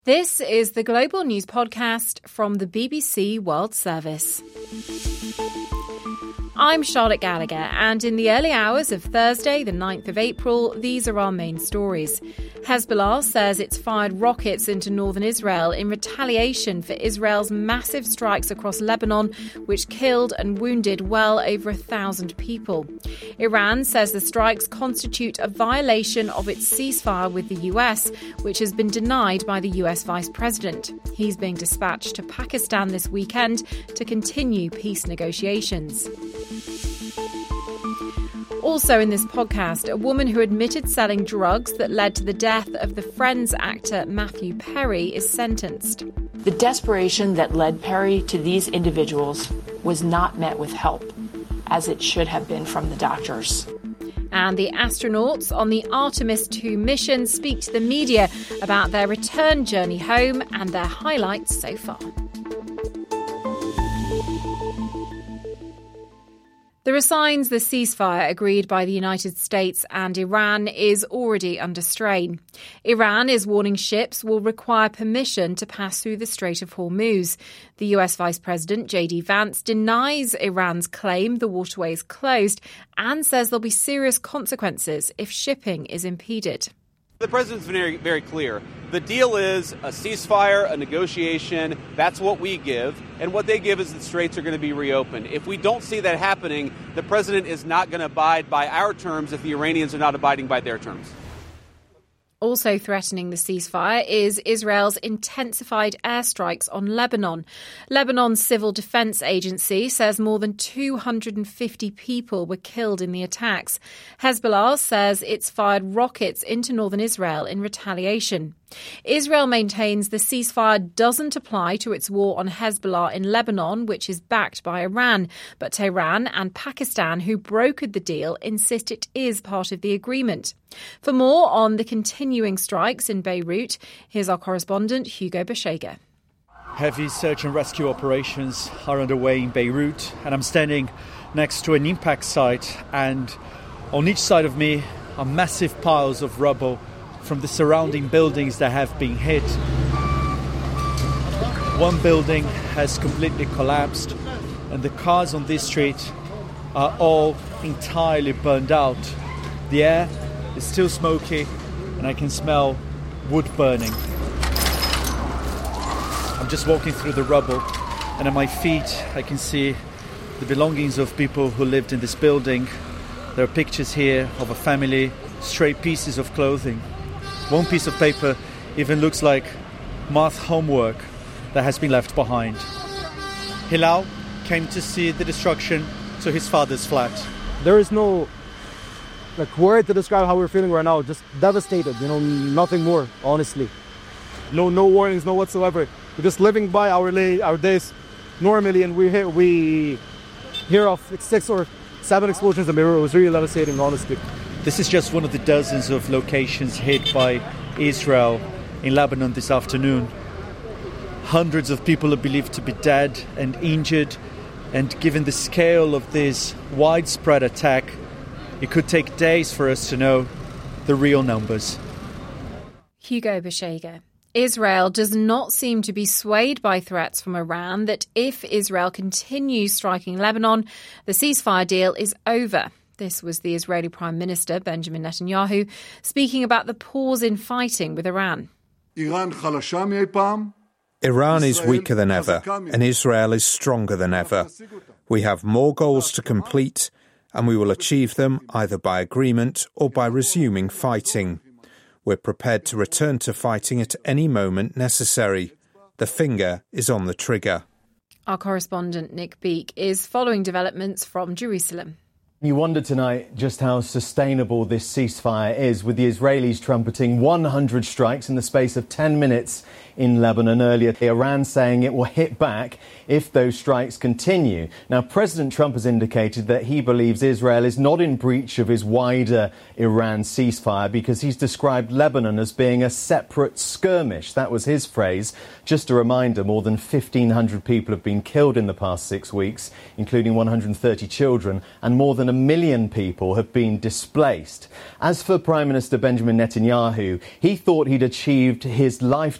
This is the Global News Podcast from the BBC World Service. I'm Charlotte Gallagher, and in the early hours of Thursday, the 9th of April, these are our main stories. Hezbollah says it's fired rockets into northern Israel in retaliation for Israel's massive strikes across Lebanon, which killed and wounded well over 1,000 people. Iran says the strikes constitute a violation of its ceasefire with the US, which has been denied by the US Vice President. He's being dispatched to Pakistan this weekend to continue peace negotiations. Also in this podcast, a woman who admitted selling drugs that led to the death of the Friends actor Matthew Perry is sentenced. The desperation that led Perry to these individuals was not met with help, as it should have been from the doctors. And the astronauts on the Artemis 2 mission speak to the media about their return journey home and their highlights so far. There are signs the ceasefire agreed by the United States and Iran is already under strain. Iran is warning ships will require permission to pass through the Strait of Hormuz. The US Vice President J.D. Vance denies Iran's claim the waterway is closed and says there'll be serious consequences if shipping is impeded. The president's been very clear. The deal is a ceasefire, a negotiation. That's what we give. And what they give is the straits are going to be reopened. If we don't see that happening, the president is not going to abide by our terms if the Iranians are not abiding by their terms. Also threatening the ceasefire is Israel's intensified airstrikes on Lebanon. Lebanon's Civil Defense Agency says more than 250 people were killed in the attacks. Hezbollah says it's fired rockets into northern Israel in retaliation. Israel maintains the ceasefire doesn't apply to its war on Hezbollah in Lebanon, which is backed by Iran. But Tehran and Pakistan, who brokered the deal, insist it is part of the agreement. For more on the continuing strikes in Beirut, here's our correspondent Hugo Bashega. Heavy search and rescue operations are underway in Beirut, and I'm standing next to an impact site, and on each side of me are massive piles of rubble from the surrounding buildings that have been hit. One building has completely collapsed, and the cars on this street are all entirely burned out. The air is still smoky, and I can smell wood burning. I'm just walking through the rubble, and at my feet I can see the belongings of people who lived in this building. There are pictures here of a family, stray pieces of clothing. One piece of paper even looks like math homework that has been left behind. Hilal came to see the destruction to his father's flat. There is no word to describe how we're feeling right now. Just devastated, nothing more, honestly. No warnings, no whatsoever. We're just living by our days normally, and we hear of 6 or 7 explosions in Beirut. It was really devastating, honestly. This is just one of the dozens of locations hit by Israel in Lebanon this afternoon. Hundreds of people are believed to be dead and injured, and given the scale of this widespread attack, it could take days for us to know the real numbers. Hugo Bashega. Israel does not seem to be swayed by threats from Iran that if Israel continues striking Lebanon, the ceasefire deal is over. This was the Israeli Prime Minister, Benjamin Netanyahu, speaking about the pause in fighting with Iran. Iran is weaker than ever, and Israel is stronger than ever. We have more goals to complete, and we will achieve them either by agreement or by resuming fighting. We're prepared to return to fighting at any moment necessary. The finger is on the trigger. Our correspondent Nick Beake is following developments from Jerusalem. You wonder tonight just how sustainable this ceasefire is, with the Israelis trumpeting 100 strikes in the space of 10 minutes in Lebanon earlier. Iran saying it will hit back if those strikes continue. Now, President Trump has indicated that he believes Israel is not in breach of his wider Iran ceasefire because he's described Lebanon as being a separate skirmish. That was his phrase. Just a reminder, more than 1,500 people have been killed in the past 6 weeks, including 130 children, and more than 1 million people have been displaced. As for Prime Minister Benjamin Netanyahu, he thought he'd achieved his lifetime political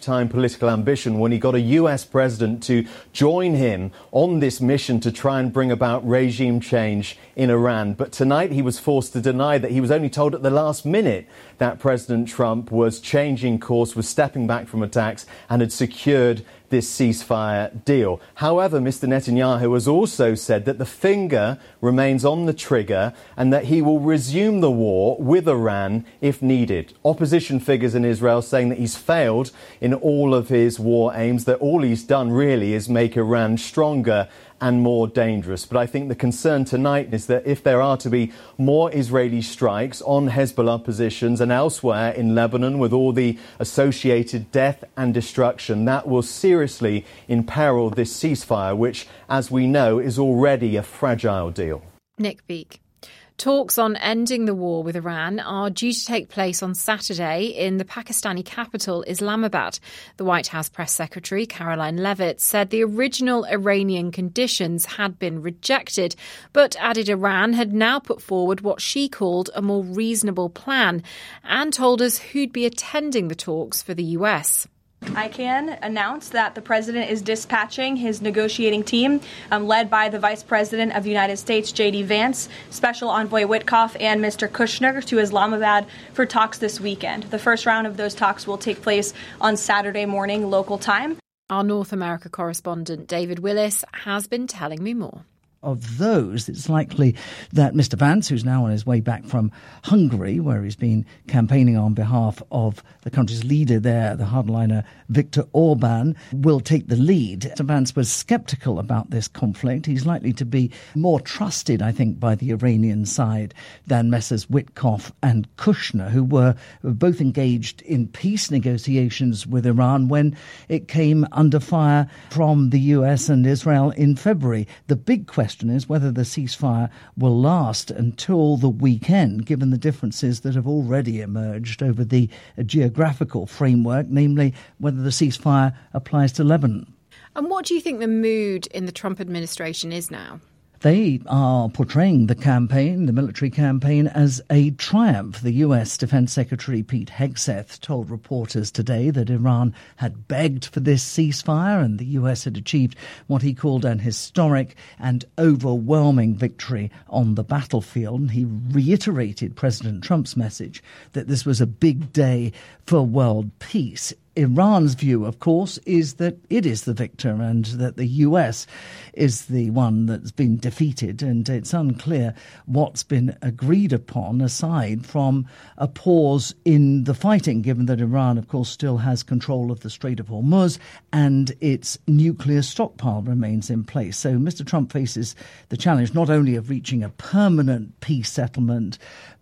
political ambition when he got a US president to join him on this mission to try and bring about regime change in Iran. But tonight he was forced to deny that. He was only told at the last minute that President Trump was changing course, was stepping back from attacks and had secured this ceasefire deal. However, Mr. Netanyahu has also said that the finger remains on the trigger and that he will resume the war with Iran if needed. Opposition figures in Israel saying that he's failed in all of his war aims, that all he's done really is make Iran stronger and more dangerous. But I think the concern tonight is that if there are to be more Israeli strikes on Hezbollah positions and elsewhere in Lebanon with all the associated death and destruction, that will seriously imperil this ceasefire, which, as we know, is already a fragile deal. Nick Beake. Talks on ending the war with Iran are due to take place on Saturday in the Pakistani capital, Islamabad. The White House press secretary, Karoline Leavitt, said the original Iranian conditions had been rejected, but added Iran had now put forward what she called a more reasonable plan and told us who'd be attending the talks for the US. I can announce that the president is dispatching his negotiating team, led by the Vice President of the United States, J.D. Vance, Special Envoy Witkoff, and Mr. Kushner to Islamabad for talks this weekend. The first round of those talks will take place on Saturday morning, local time. Our North America correspondent, David Willis, has been telling me more. Of those, it's likely that Mr. Vance, who's now on his way back from Hungary, where he's been campaigning on behalf of the country's leader there, the hardliner Viktor Orban, will take the lead. Mr. Vance was sceptical about this conflict. He's likely to be more trusted, I think, by the Iranian side than Messrs. Witkoff and Kushner, who were both engaged in peace negotiations with Iran when it came under fire from the US and Israel in February. The big question is whether the ceasefire will last until the weekend, given the differences that have already emerged over the geographical framework, namely whether the ceasefire applies to Lebanon. And what do you think the mood in the Trump administration is now? They are portraying the campaign, the military campaign, as a triumph. The US Defense Secretary Pete Hegseth told reporters today that Iran had begged for this ceasefire and the US had achieved what he called an historic and overwhelming victory on the battlefield. And he reiterated President Trump's message that this was a big day for world peace. Iran's view, of course, is that it is the victor and that the US is the one that's been defeated, and it's unclear what's been agreed upon aside from a pause in the fighting, given that Iran, of course, still has control of the Strait of Hormuz and its nuclear stockpile remains in place. So Mr. Trump faces the challenge not only of reaching a permanent peace settlement,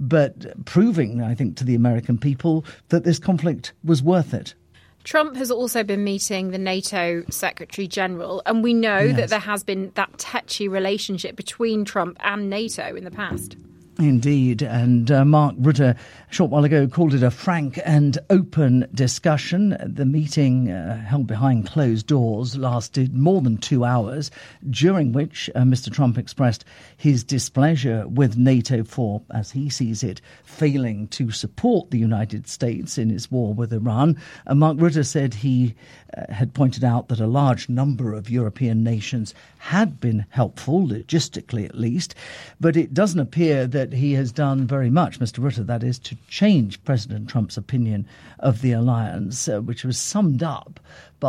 but proving, I think, to the American people that this conflict was worth it. Trump has also been meeting the NATO Secretary General, and we know that there has been that tetchy relationship between Trump and NATO in the past. Indeed, and Mark Rutte a short while ago called it a frank and open discussion. The meeting held behind closed doors lasted more than 2 hours, during which Mr. Trump expressed his displeasure with NATO for, as he sees it, failing to support the United States in its war with Iran. Mark Rutte said he had pointed out that a large number of European nations had been helpful, logistically at least, but it doesn't appear that he has done very much, Mr. Rutte, that is, to change President Trump's opinion of the alliance, which was summed up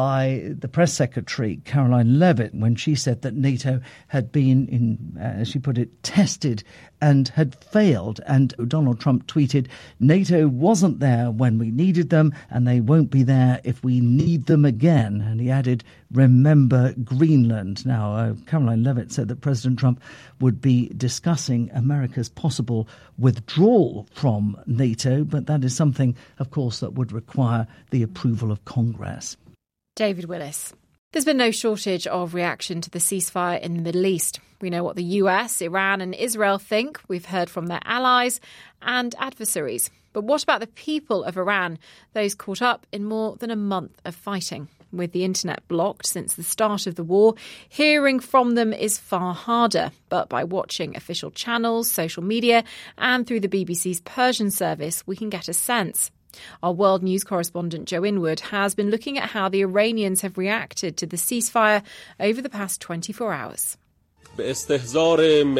by the press secretary, Karoline Leavitt, when she said that NATO had been, as she put it, tested and had failed. And Donald Trump tweeted, NATO wasn't there when we needed them, and they won't be there if we need them again. And he added, remember Greenland. Now, Karoline Leavitt said that President Trump would be discussing America's possible withdrawal from NATO, but that is something, of course, that would require the approval of Congress. David Willis. There's been no shortage of reaction to the ceasefire in the Middle East. We know what the US, Iran and Israel think. We've heard from their allies and adversaries. But what about the people of Iran, those caught up in more than a month of fighting? With the internet blocked since the start of the war, hearing from them is far harder. But by watching official channels, social media and through the BBC's Persian service, we can get a sense. Our world news correspondent Joe Inwood has been looking at how the Iranians have reacted to the ceasefire over the past 24 hours. Iranian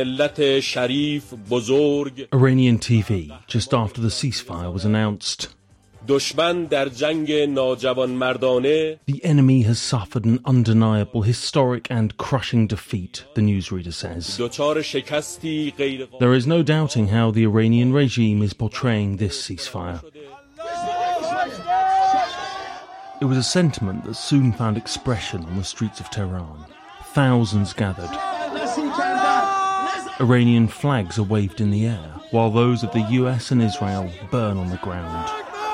TV, just after the ceasefire was announced. The enemy has suffered an undeniable, historic and crushing defeat, the newsreader says. There is no doubting how the Iranian regime is portraying this ceasefire. It was a sentiment that soon found expression on the streets of Tehran. Thousands gathered. Iranian flags are waved in the air, while those of the US and Israel burn on the ground.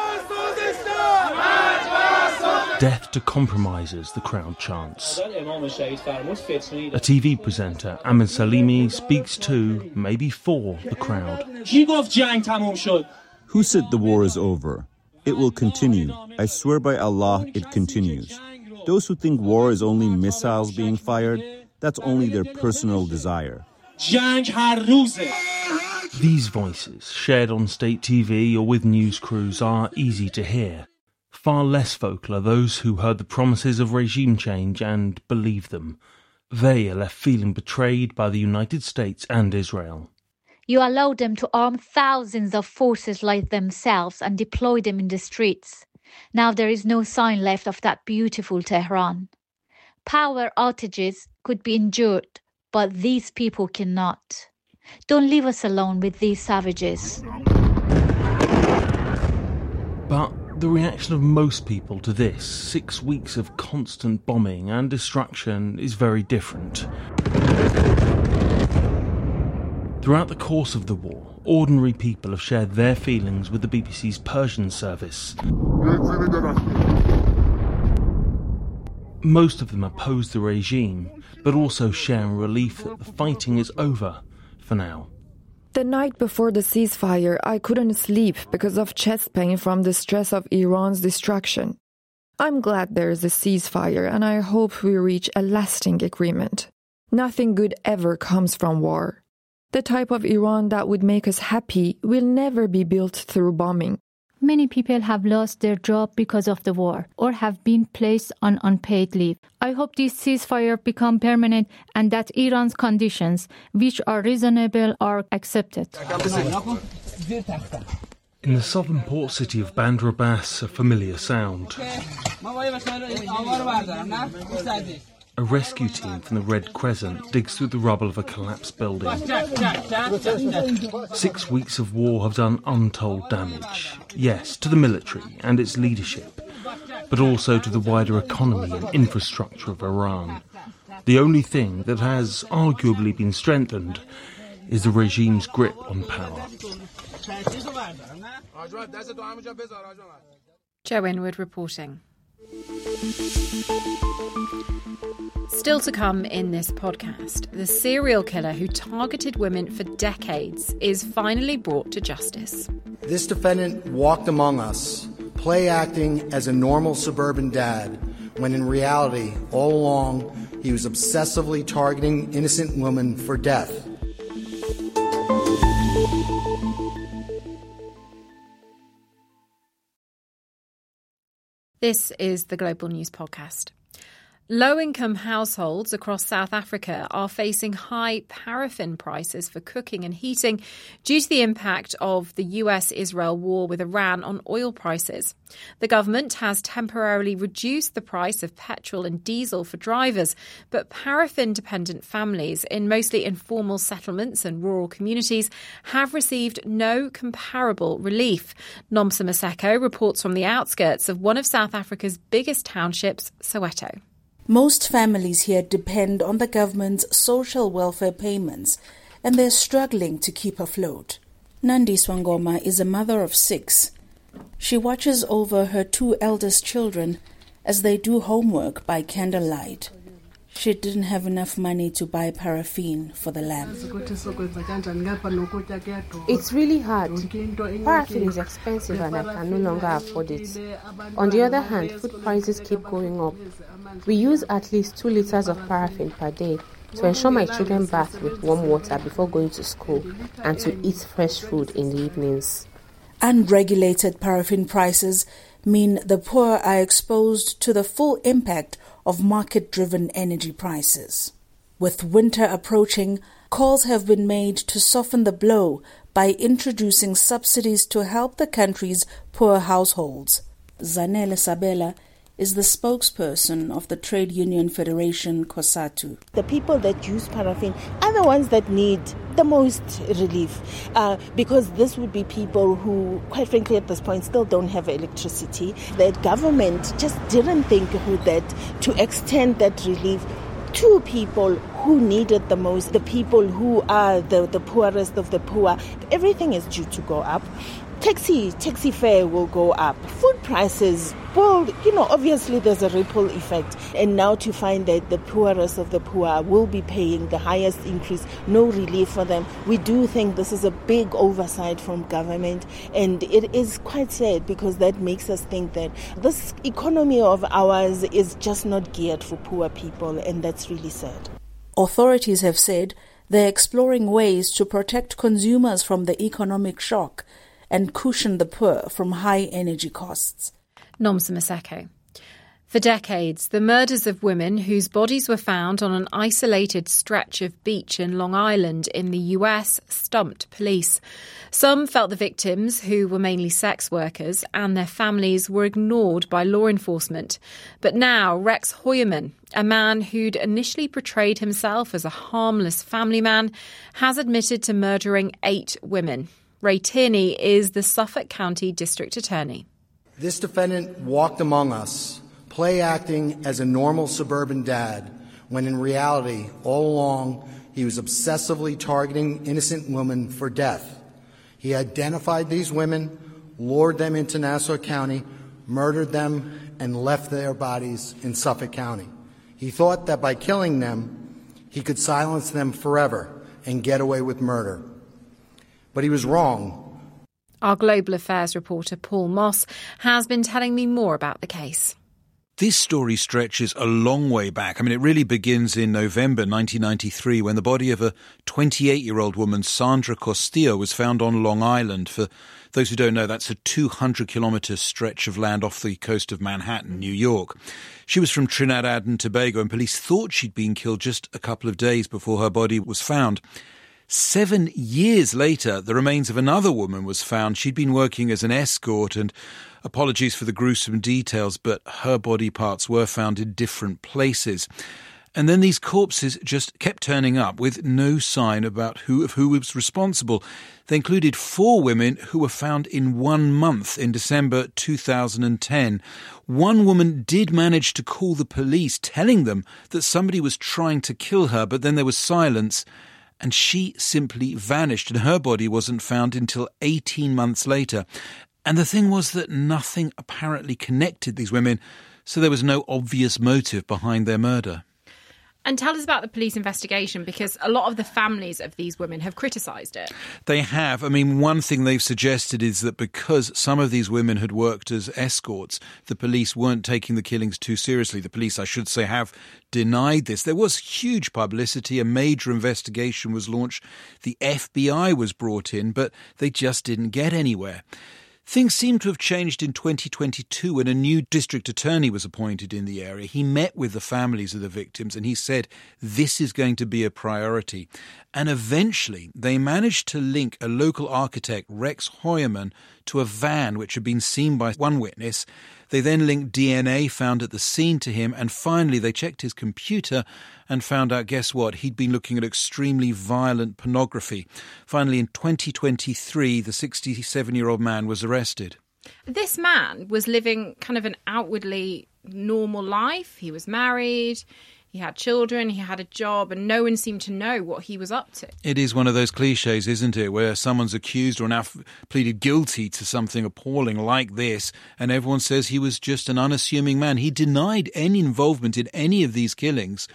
Death to compromisers, the crowd chants. A TV presenter, Ahmed Salimi, speaks to, maybe for, the crowd. Who said the war is over? It will continue. I swear by Allah, it continues. Those who think war is only missiles being fired, that's only their personal desire. These voices, shared on state TV or with news crews, are easy to hear. Far less vocal are those who heard the promises of regime change and believe them. They are left feeling betrayed by the United States and Israel. You allow them to arm thousands of forces like themselves and deploy them in the streets. Now there is no sign left of that beautiful Tehran. Power outages could be endured, but these people cannot. Don't leave us alone with these savages. But the reaction of most people to this 6 weeks of constant bombing and destruction is very different. Throughout the course of the war, ordinary people have shared their feelings with the BBC's Persian service. Most of them oppose the regime, but also share in relief that the fighting is over for now. The night before the ceasefire, I couldn't sleep because of chest pain from the stress of Iran's destruction. I'm glad there is a ceasefire, and I hope we reach a lasting agreement. Nothing good ever comes from war. The type of Iran that would make us happy will never be built through bombing. Many people have lost their job because of the war or have been placed on unpaid leave. I hope this ceasefire become permanent and that Iran's conditions, which are reasonable, are accepted. In the southern port city of Bandar Abbas, a familiar sound. A rescue team from the Red Crescent digs through the rubble of a collapsed building. 6 weeks of war have done untold damage. Yes, to the military and its leadership, but also to the wider economy and infrastructure of Iran. The only thing that has arguably been strengthened is the regime's grip on power. Joe Inwood reporting. Still to come in this podcast, the serial killer who targeted women for decades is finally brought to justice. This defendant walked among us, play acting as a normal suburban dad, when in reality, all along, he was obsessively targeting innocent women for death. This is the Global News Podcast. Low-income households across South Africa are facing high paraffin prices for cooking and heating due to the impact of the US-Israel war with Iran on oil prices. The government has temporarily reduced the price of petrol and diesel for drivers, but paraffin-dependent families in mostly informal settlements and rural communities have received no comparable relief. Nomsa Maseko reports from the outskirts of one of South Africa's biggest townships, Soweto. Most families here depend on the government's social welfare payments, and they're struggling to keep afloat. Nandi Swangoma is a mother of 6. She watches over her 2 eldest children as they do homework by candlelight. She didn't have enough money to buy paraffin for the lamp. It's really hard. Paraffin is expensive and I can no longer afford it. On the other hand, food prices keep going up. We use at least 2 liters of paraffin per day to ensure my children bath with warm water before going to school and to eat fresh food in the evenings. Unregulated paraffin prices mean the poor are exposed to the full impact of market-driven energy prices. With winter approaching, calls have been made to soften the blow by introducing subsidies to help the country's poor households. Zanele Sabela is the spokesperson of the Trade Union Federation, COSATU. The people that use paraffin are the ones that need the most relief because this would be people who, quite frankly, at this point still don't have electricity. The government just didn't think that to extend that relief to people who need it the most, the people who are the poorest of the poor. Everything is due to go up. Taxi fare will go up. Food prices, well, obviously there's a ripple effect. And now to find that the poorest of the poor will be paying the highest increase, no relief for them. We do think this is a big oversight from government. And it is quite sad because that makes us think that this economy of ours is just not geared for poor people. And that's really sad. Authorities have said they're exploring ways to protect consumers from the economic shock and cushion the poor from high energy costs. Nomsa Maseko. For decades, the murders of women whose bodies were found on an isolated stretch of beach in Long Island in the US stumped police. Some felt the victims, who were mainly sex workers, and their families were ignored by law enforcement. But now Rex Heuermann, a man who'd initially portrayed himself as a harmless family man, has admitted to murdering 8 women. Ray Tierney is the Suffolk County District Attorney. This defendant walked among us, play acting as a normal suburban dad, when in reality, all along, he was obsessively targeting innocent women for death. He identified these women, lured them into Nassau County, murdered them, and left their bodies in Suffolk County. He thought that by killing them, he could silence them forever and get away with murder. But he was wrong. Our Global Affairs reporter Paul Moss has been telling me more about the case. This story stretches a long way back. It really begins in November 1993 when the body of a 28-year-old woman, Sandra Castillo, was found on Long Island. For those who don't know, that's a 200-kilometre stretch of land off the coast of Manhattan, New York. She was from Trinidad and Tobago, and police thought she'd been killed just a couple of days before her body was found. 7 years later, the remains of another woman was found. She'd been working as an escort, and apologies for the gruesome details, but her body parts were found in different places. And then these corpses just kept turning up with no sign about who was responsible. They included 4 women who were found in 1 month in December 2010. One woman did manage to call the police, telling them that somebody was trying to kill her, but then there was silence. And she simply vanished, and her body wasn't found until 18 months later. And the thing was that nothing apparently connected these women, so there was no obvious motive behind their murder. And tell us about the police investigation, because a lot of the families of these women have criticised it. They have. One thing they've suggested is that because some of these women had worked as escorts, the police weren't taking the killings too seriously. The police, I should say, have denied this. There was huge publicity. A major investigation was launched. The FBI was brought in, but they just didn't get anywhere. Things seem to have changed in 2022 when a new district attorney was appointed in the area. He met with the families of the victims and he said this is going to be a priority. And eventually they managed to link a local architect, Rex Heuermann, to a van which had been seen by one witness. They then linked DNA found at the scene to him, and finally they checked his computer and found out, guess what, he'd been looking at extremely violent pornography. Finally, in 2023, the 67-year-old man was arrested. This man was living kind of an outwardly normal life. He was married, he had children, he had a job, and no one seemed to know what he was up to. It is one of those cliches, isn't it, where someone's accused or now pleaded guilty to something appalling like this, and everyone says he was just an unassuming man. He denied any involvement in any of these killings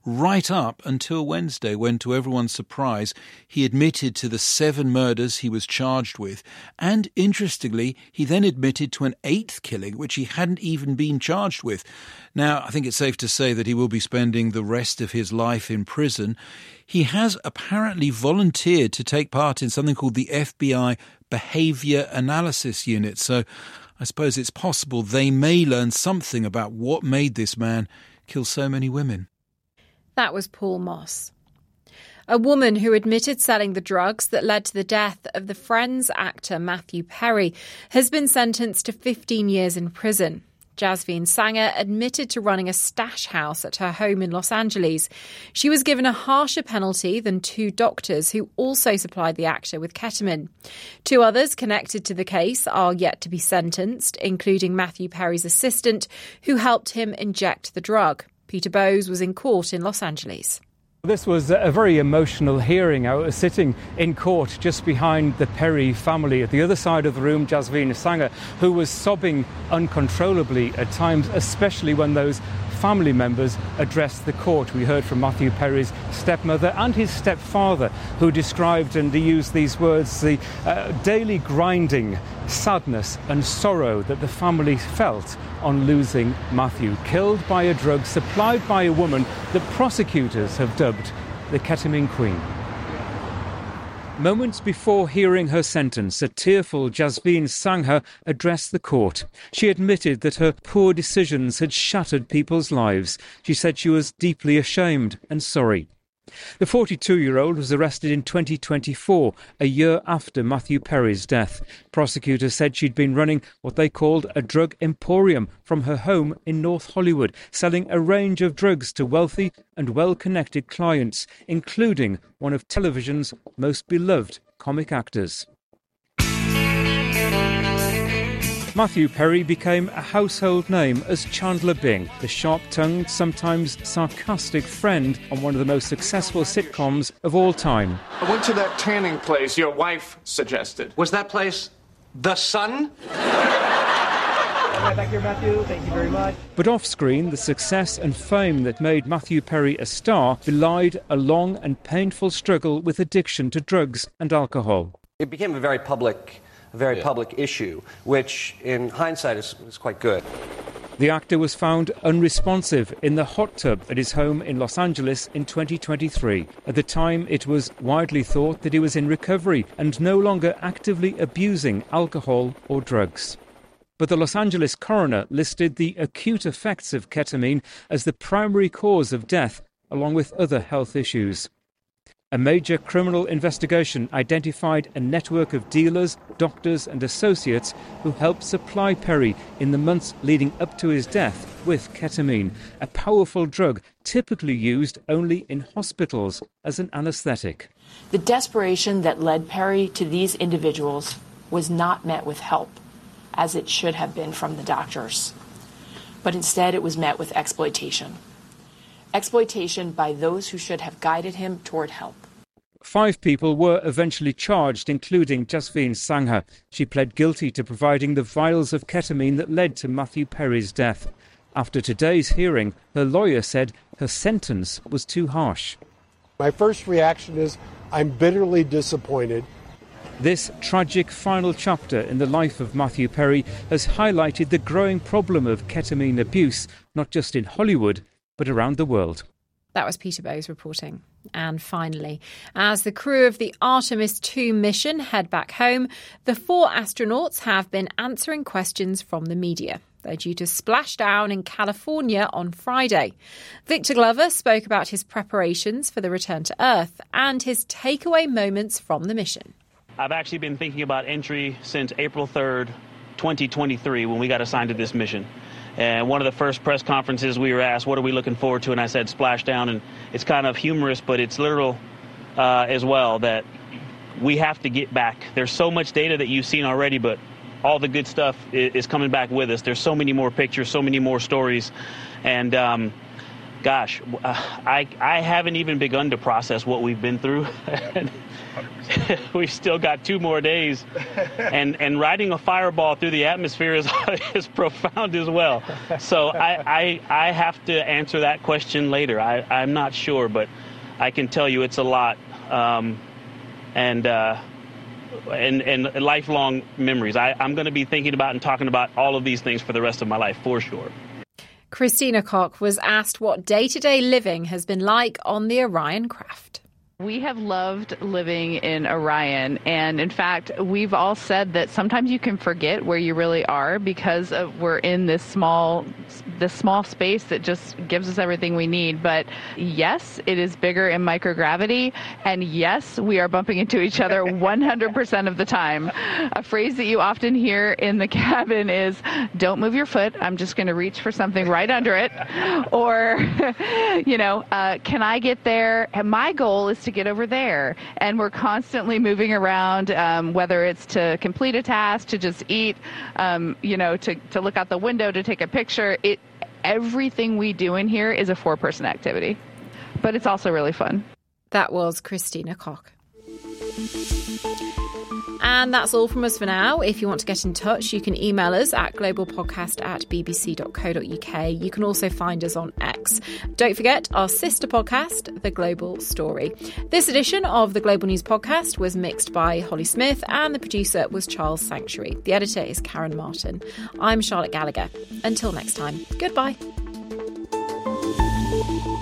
right up until Wednesday when, to everyone's surprise, he admitted to the 7 murders he was charged with. And, interestingly, he then admitted to an 8th killing, which he hadn't even been charged with. Now, I think it's safe to say that he will be spending the rest of his life in prison. He has apparently volunteered to take part in something called the FBI Behaviour Analysis Unit. So I suppose it's possible they may learn something about what made this man kill so many women. That was Paul Moss. A woman who admitted selling the drugs that led to the death of the Friends actor Matthew Perry has been sentenced to 15 years in prison. Jasveen Sanger admitted to running a stash house at her home in Los Angeles. She was given a harsher penalty than 2 doctors who also supplied the actor with ketamine. 2 others connected to the case are yet to be sentenced, including Matthew Perry's assistant, who helped him inject the drug. Peter Bowes was in court in Los Angeles. This was a very emotional hearing. I was sitting in court just behind the Perry family. At the other side of the room, Jasveen Sanger, who was sobbing uncontrollably at times, especially when those family members addressed the court. We heard from Matthew Perry's stepmother and his stepfather, who described, and he used these words, the daily grinding sadness and sorrow that the family felt on losing Matthew, killed by a drug supplied by a woman that prosecutors have dubbed the ketamine queen. Moments before hearing her sentence, a tearful Jasveen Sanger addressed the court. She admitted that her poor decisions had shattered people's lives. She said she was deeply ashamed and sorry. The 42-year-old was arrested in 2024, a year after Matthew Perry's death. Prosecutors said she'd been running what they called a drug emporium from her home in North Hollywood, selling a range of drugs to wealthy and well-connected clients, including one of television's most beloved comic actors. Matthew Perry became a household name as Chandler Bing, the sharp-tongued, sometimes sarcastic friend on one of the most successful sitcoms of all time. I went to that tanning place your wife suggested. Was that place The Sun? Right back here, Matthew. Thank you very much. But off-screen, the success and fame that made Matthew Perry a star belied a long and painful struggle with addiction to drugs and alcohol. It became a very public issue, which in hindsight is quite good. The actor was found unresponsive in the hot tub at his home in Los Angeles in 2023. At the time, it was widely thought that he was in recovery and no longer actively abusing alcohol or drugs. But the Los Angeles coroner listed the acute effects of ketamine as the primary cause of death, along with other health issues. A major criminal investigation identified a network of dealers, doctors and associates who helped supply Perry in the months leading up to his death with ketamine, a powerful drug typically used only in hospitals as an anesthetic. The desperation that led Perry to these individuals was not met with help, as it should have been from the doctors, but instead it was met with exploitation. Exploitation by those who should have guided him toward help. 5 people were eventually charged, including Jasveen Sanger. She pled guilty to providing the vials of ketamine that led to Matthew Perry's death. After today's hearing, her lawyer said her sentence was too harsh. My first reaction is I'm bitterly disappointed. This tragic final chapter in the life of Matthew Perry has highlighted the growing problem of ketamine abuse, not just in Hollywood, but around the world. That was Peter Bowes reporting. And finally, as the crew of the Artemis 2 mission head back home, the 4 astronauts have been answering questions from the media. They're due to splash down in California on Friday. Victor Glover spoke about his preparations for the return to Earth and his takeaway moments from the mission. I've actually been thinking about entry since April 3rd, 2023, when we got assigned to this mission. And one of the first press conferences we were asked, what are we looking forward to? And I said splashdown. And it's kind of humorous, but it's literal as well, that we have to get back. There's so much data that you've seen already, but all the good stuff is coming back with us. There's so many more pictures, so many more stories. And got gosh, I haven't even begun to process what we've been through. We've still got 2 more days, and riding a fireball through the atmosphere is profound as well. So I have to answer that question later. I'm not sure, but I can tell you it's a lot, and lifelong memories. I'm going to be thinking about and talking about all of these things for the rest of my life, for sure. Christina Koch was asked what day-to-day living has been like on the Orion craft. We have loved living in Orion, and in fact, we've all said that sometimes you can forget where you really are because we're in this small space that just gives us everything we need. But yes, it is bigger in microgravity, and yes, we are bumping into each other 100% of the time. A phrase that you often hear in the cabin is, "Don't move your foot, I'm just going to reach for something right under it," or, can I get there? And my goal is to get over there. And we're constantly moving around, whether it's to complete a task, to just eat, to look out the window, to take a picture. Everything we do in here is a 4-person activity, but it's also really fun. That was Christina Koch. And that's all from us for now. If you want to get in touch, you can email us at globalpodcast@bbc.co.uk. You can also find us on X. Don't forget our sister podcast, The Global Story. This edition of the Global News Podcast was mixed by Holly Smith, and the producer was Charles Sanctuary. The editor is Karen Martin. I'm Charlotte Gallagher. Until next time, goodbye.